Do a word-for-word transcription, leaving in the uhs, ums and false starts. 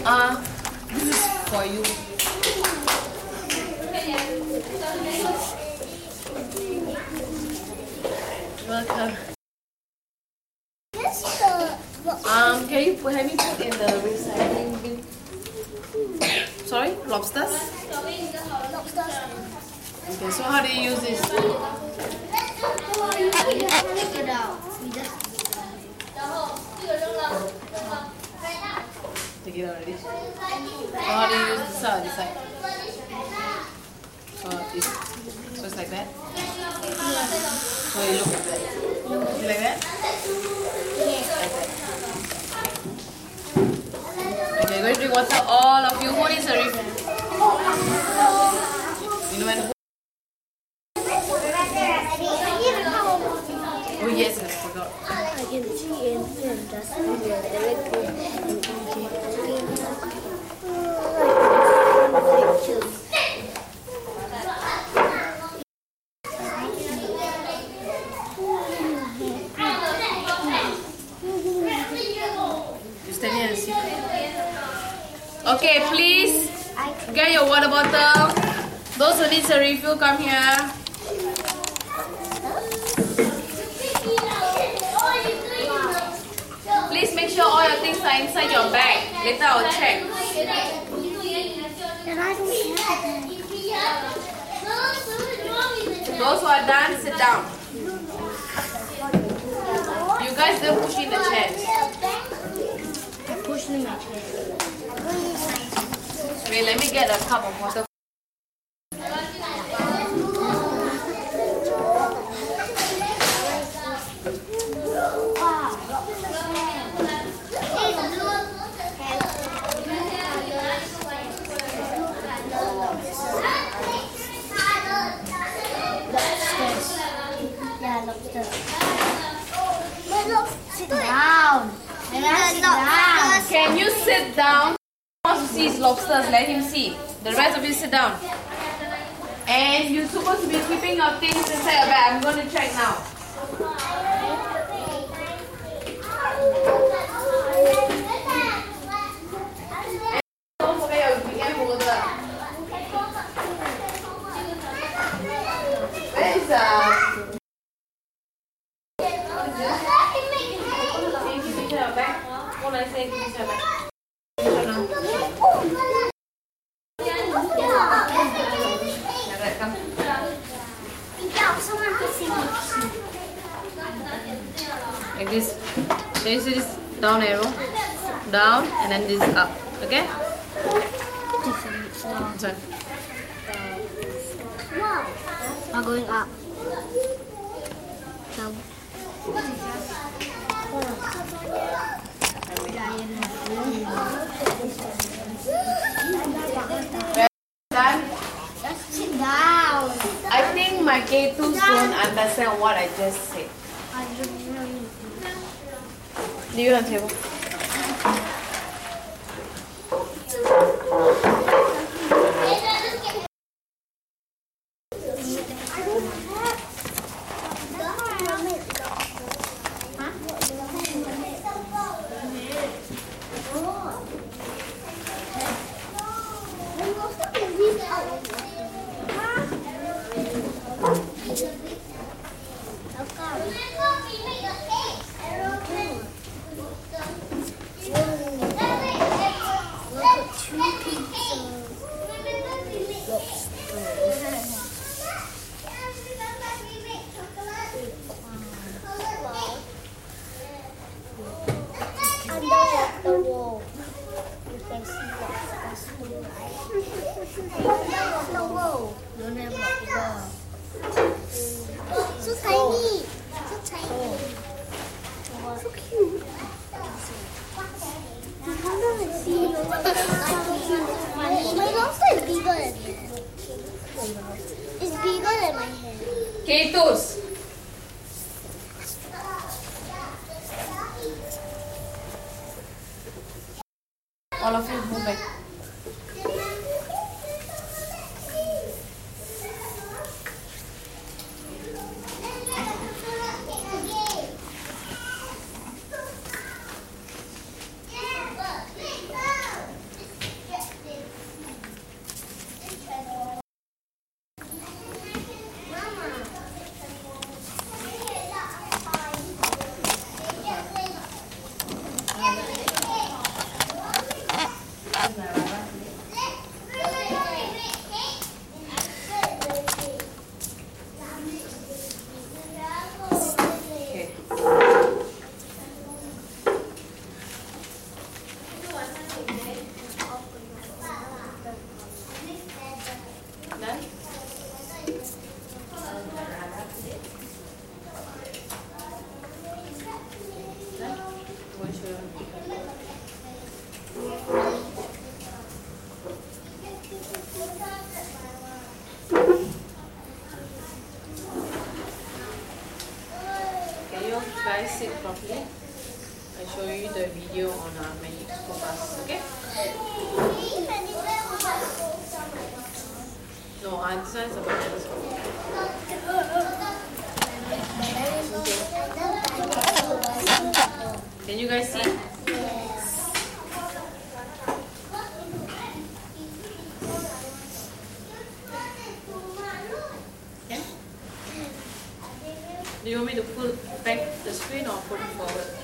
Uh, this is for you. Welcome. Um, can you put, have you put in the recycling bin? Sorry, lobsters? Lobsters. Okay, so how do you use this? Take it out. We just Take it out already. So how do you use this side? This side? So it's, so it's like that? So you look like that? Is it like that? Like that. Okay, go and drink water, all of you. Who needs a refill? You know when? Oh yes, I forgot. I can see in film just You stand here and see. Okay, please get your water bottle. Those who need a refill, come here. Please make sure all your things are inside your bag. Later I'll check. Those who are done, sit down. You guys don't push in the chairs. I pushed in my chair. Wait, let me get a cup of water. Sit down. Sit down. Can you sit down? Who wants to see his lobsters? Let him see. The rest of you sit down. And you're supposed to be keeping your things inside your bag. I'm going to check now. Don't forget your weekend folder. Where is uh? What I say? Like this. Can you see this down arrow? Down and then this up. Okay? Sorry. I'm going up. Down. Done? Just sit down. I think my K twos don't understand what I just said. I don't know. Leave it on the table. The wall. You can see that the wall. Don't have block. So tiny. So tiny. So cute. My lobster is bigger than my head. It's bigger than my head. K twos. All of you move back. Guys, sit properly. I'll show you the video on our Magic School Bus, okay? No, uh, this one is about telescope. Okay. Can you guys see? Do you want me to pull back the screen or put it forward?